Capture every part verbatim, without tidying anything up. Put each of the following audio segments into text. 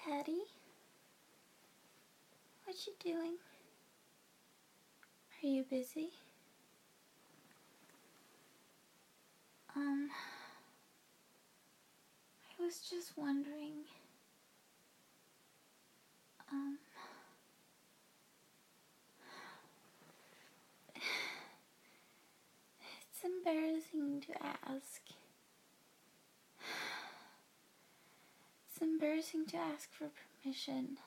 Daddy? What you doing? Are you busy? Um, I was just wondering, um, it's embarrassing to ask. It's embarrassing to ask for permission.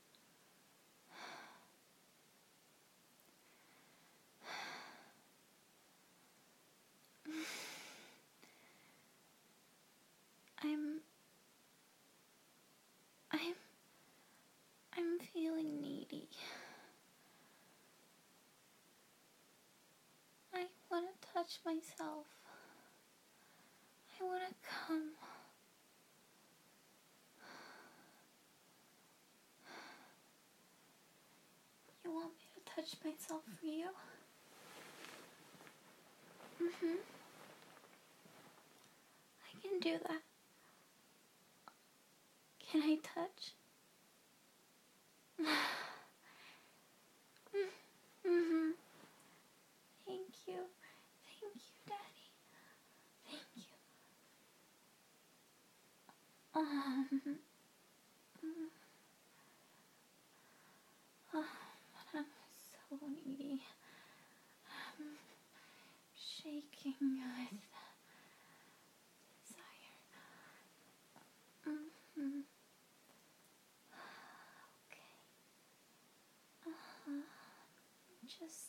I'm, I'm, I'm feeling needy. I want to touch myself. I want to come. You want me to touch myself for you? Mm-hmm. I can do that. Can I touch? Mm-hmm. Thank you. Thank you, Daddy. Thank you. Um, oh, but I'm so needy. I'm shaking with desire. Mm-hmm. Okay. Uh-huh. Just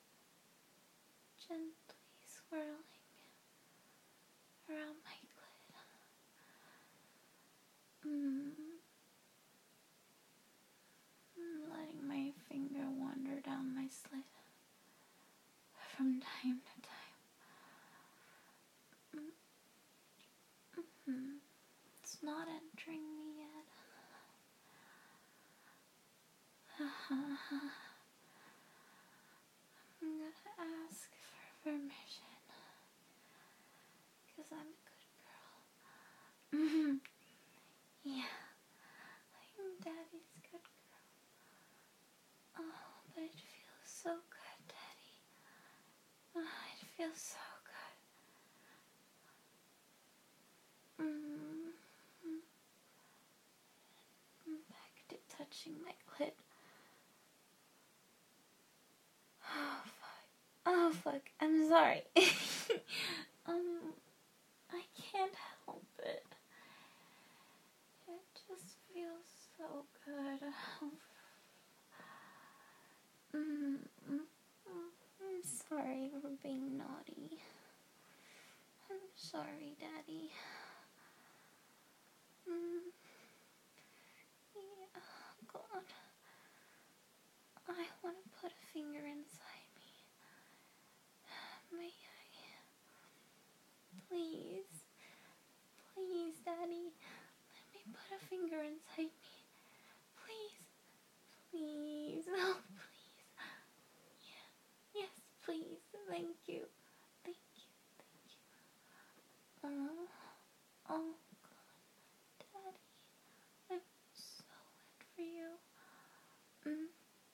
gently swirling around my clit. Mm. Letting my finger wander down my slit from time to time. Mm-hmm. It's not entering me yet. Uh-huh. I'm gonna ask for permission, because I'm a good girl. Mm-hmm. Yeah, I'm Daddy's good girl. Oh, but it feels so good, Daddy. Oh, it feels so good. Mm-hmm. Back to touching my clit. Oh, fuck. Oh, fuck. I'm sorry. um, I can't help it. It just feels so good. Mm, mm, mm, I'm sorry for being naughty. I'm sorry, Daddy. Mm, yeah, God. I want to put a finger inside me. May I? Please. Please, Daddy. Let me put a finger inside me. Please. Please. Oh, please. Yeah. Yes, please. Thank you. Thank you. Thank you. Oh. Oh, God. Daddy. I'm so wet for you. Mm.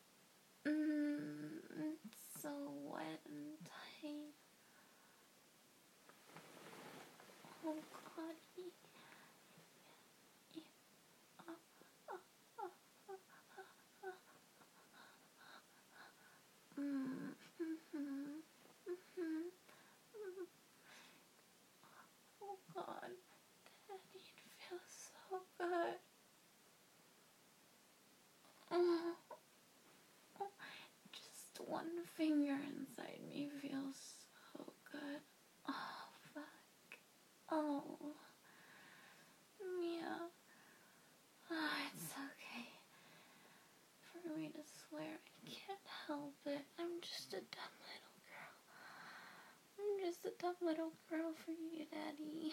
Mm. It's so wet and tight. Oh, God. Mm. Mm-hmm. Mm-hmm. Oh, God. Daddy, it feels so good. Oh. Just one finger inside me feels so good. Oh, fuck. Oh. Yeah. Oh, it's okay for me to swear. I can't help it. I'm just a dumb little girl. I'm just a dumb little girl for you, Daddy.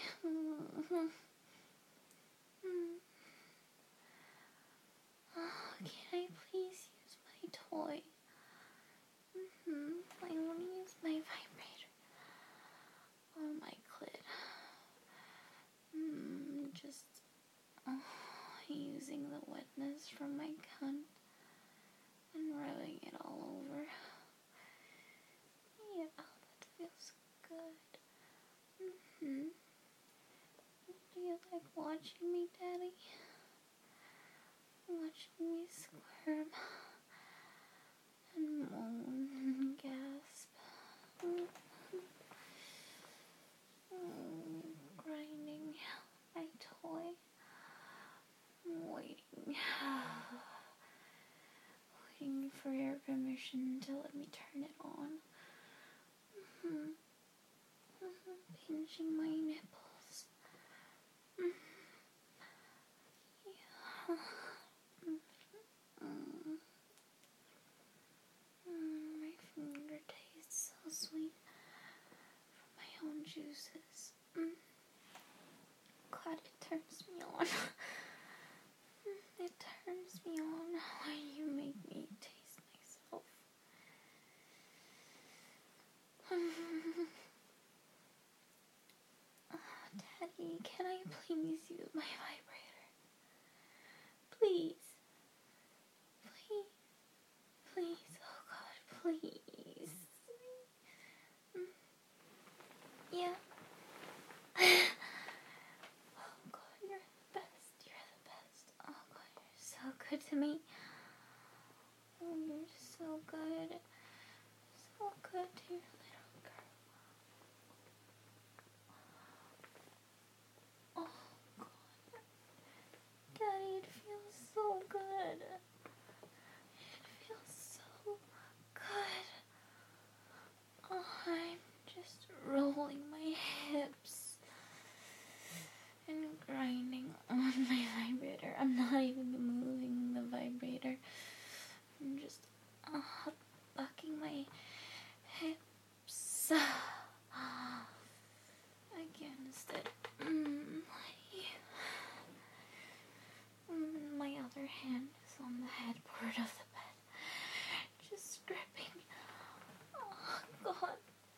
Oh, can I please use my toy? Mm-hmm. I want to use my vibrator on my clit. Mm, just, oh, using the wetness from my cunt and rubbing it all over. Yeah, that feels good. Mm-hmm. Do you like watching me, Daddy? Watching me squirm and moan and gasp. Mm, grinding my toy. I'm waiting. Waiting for your permission to let me turn it on. Mm-hmm. Mm-hmm. Pinching my nipples. Mm-hmm. Yeah. Mm-hmm. Mm, my finger tastes so sweet from my own juices. Mm. God, it turns me on. It turns me on when you make me taste myself. Oh, Daddy, can I please use my vibrator? Please. Please. Please. Oh, God, please. Mm. Yeah. Oh, God, you're the best. You're the best. Oh, God, you're so good to me. Oh, you're so good. So good to your little girl. Oh, God. Daddy, it feels so good. It feels so good. Oh, I'm just rolling my hips and grinding on my vibrator. I'm not even moving the vibrator. I'm just uh, bucking my hips against it. Mm. Mm, my other hand is on the headboard of the bed, just gripping. Oh, God.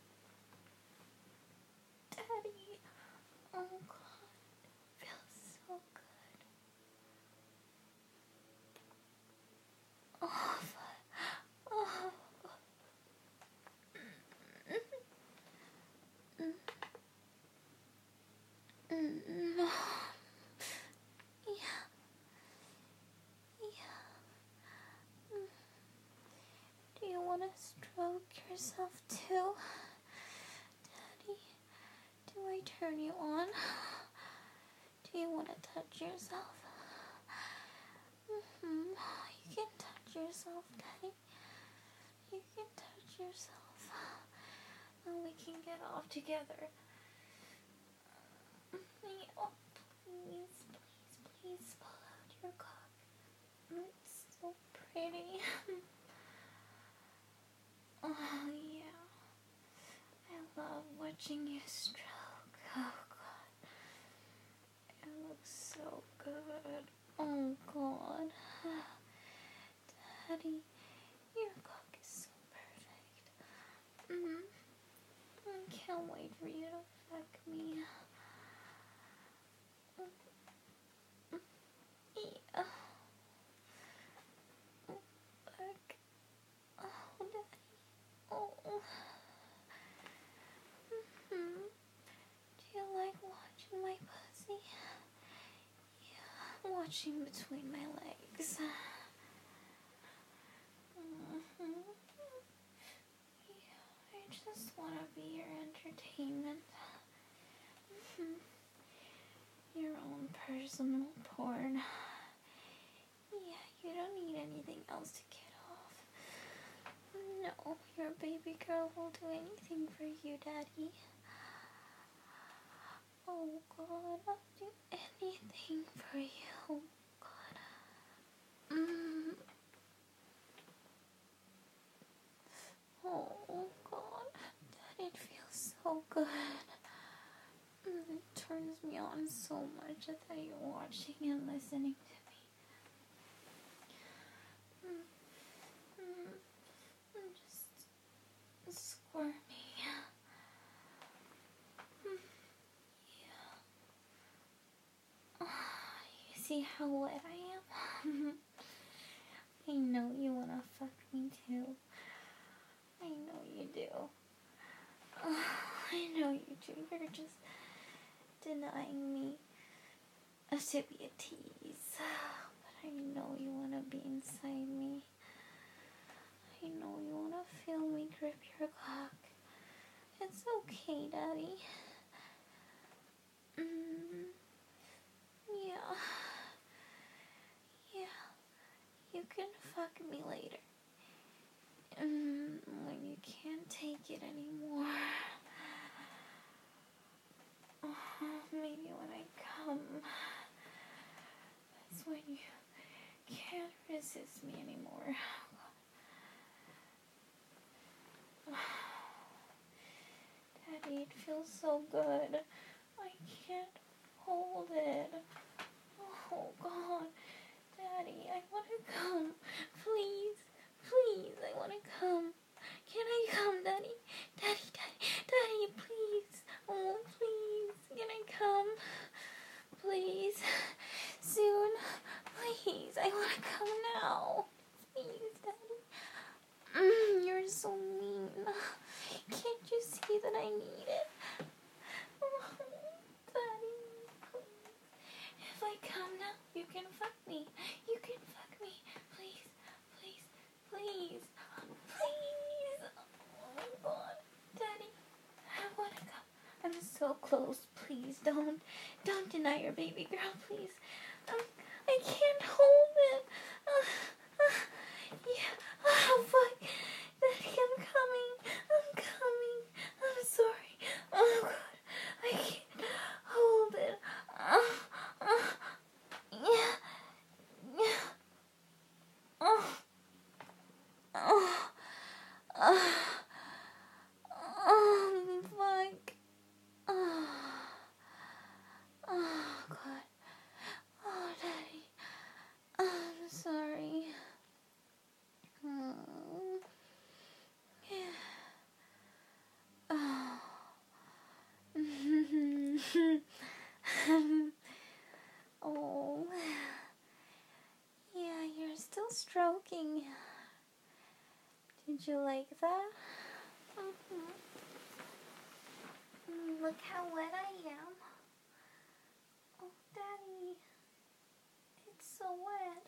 Daddy. Oh, God. It feels so good. Oh, oh. Mm. Mm. Mm. Yeah. Yeah. Mm. Do you want to stroke yourself too? Daddy, do I turn you on? Do you want to touch yourself? Mm-hmm. You can touch yourself, Daddy. You can touch yourself. And we can get off together. Oh, please, please, please pull out your cock. It's so pretty. Oh, yeah. I love watching you stroke. Oh, God. It looks so good. Oh, God. Daddy, your cock is so perfect. Mm-hmm. I can't wait for you to fuck me. Yeah. Fuck. Oh, Daddy. Oh. Mm-hmm. Do you like watching my pussy? Yeah, watching between my legs. Mm-hmm. Yeah, I just want to be your entertainment. Mm-hmm. Your own personal porn. Yeah, you don't need anything else to get off. No, your baby girl will do anything for you, Daddy. Oh, God, I'll do anything for you. God. Mm. Oh, God. That it feels so good. Mm, it turns me on so much that you're watching and listening to me. Mm. Mm. I'm just squirming. Mm. Yeah. Oh, you see how wet I am? I know you wanna fuck me too. I know you do. Uh, I know you do. You're just denying me to be a tease. But I know you wanna be inside me. I know you wanna feel me grip your cock. It's okay, Daddy. Mm, yeah. Yeah. You can fuck me later. Mm, when you can't take it anymore. Uh, maybe when I come. That's when you can't resist me anymore. Daddy, it feels so good. I can't hold it. Oh, God. Daddy, I want to come. Please, please, I want to come. Can I come, Daddy? Daddy, Daddy, Daddy, please. Oh, please, can I come? Please, soon. Please, I want to come now. Please, Daddy. Mm, you're so mean. Can't you see that I need it? Oh, Daddy, please. If I come now, you can fuck me. You can fuck me. Please, please, please, please. Oh my God, Daddy, I want to come. I'm so close. Please don't, don't deny your baby girl, please. Um, I can't hold it. Uh, uh, yeah. Oh fuck, Daddy, I'm coming. I'm coming. I'm sorry. Oh God, I can't hold it. Uh, uh, yeah, yeah. Oh, oh, oh, oh, fuck. Oh, oh, God. Oh, Daddy. I'm sorry. Mm. Yeah. Oh. Oh. Yeah, you're still stroking. Did you like that? Mm-hmm. Mm, look how wet I am. Oh, Daddy. It's so wet.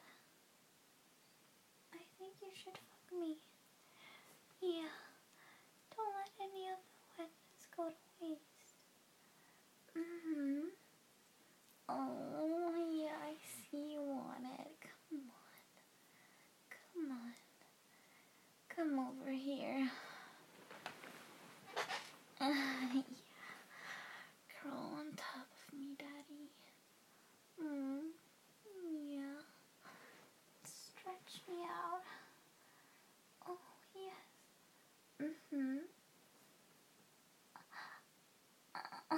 I think you should fuck me. Yeah. Don't let any of the wetness go to waste. Mm-hmm. Oh, yeah, I see you want it. Come on. Come on. Come over here. Uh, yeah. Curl on top of me, Daddy. Mm. Yeah. Stretch me out. Oh, yes. Mm-hmm. Uh,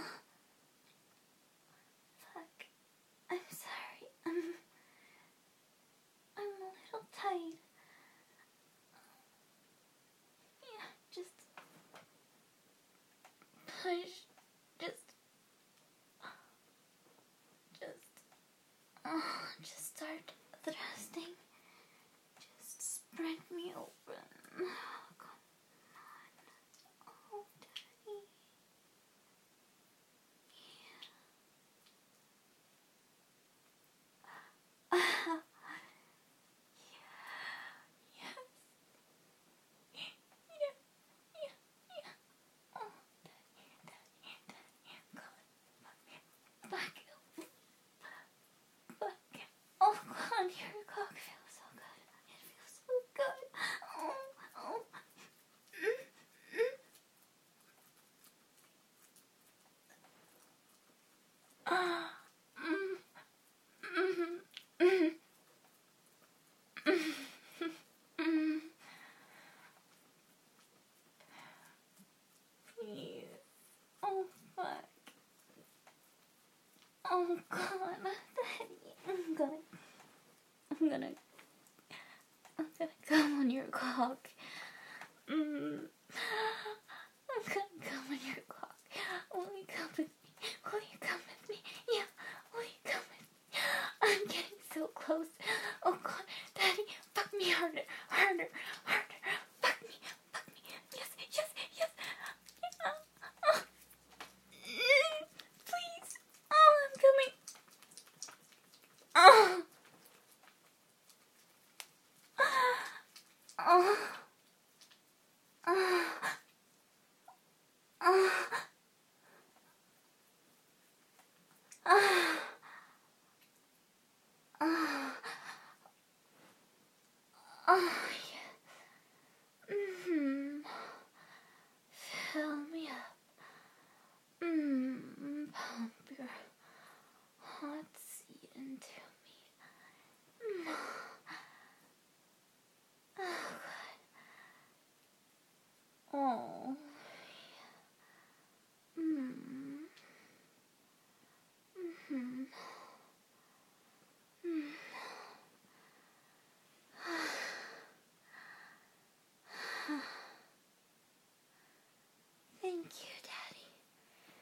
fuck. I'm sorry. I'm, I'm a little tight. Yeah, just push. Just, just, oh, just start thrusting. Just spread me open. Oh, come on. Oh, Daddy. Yeah. Uh, yes. Yeah, yeah, yeah. Oh, Daddy, Daddy, Daddy. God. Back. Back. Oh, God, your cock feels so good. It feels so good. Oh, oh. Please. Oh, fuck. Oh, God, Daddy. I'm gonna, I'm gonna, I'm gonna come on your cock. Mm. I'm gonna come on your cock. Will you come with me? Will you come with me? Yeah, will you come with me? I'm getting so close. Oh God, Daddy, fuck me harder, harder, harder. Fuck me, fuck me. Yes, yes, yes. Uh, uh. Please. Oh, I'm coming. Oh. Oh. Oh. Oh. Oh. Oh. Oh, yeah. Mm-hmm. Fill me up. Mmm. Pump your hot seed into me. Mm. Oh, God. Oh. Yeah. Mm. Mm-hmm. Mm. Thank you,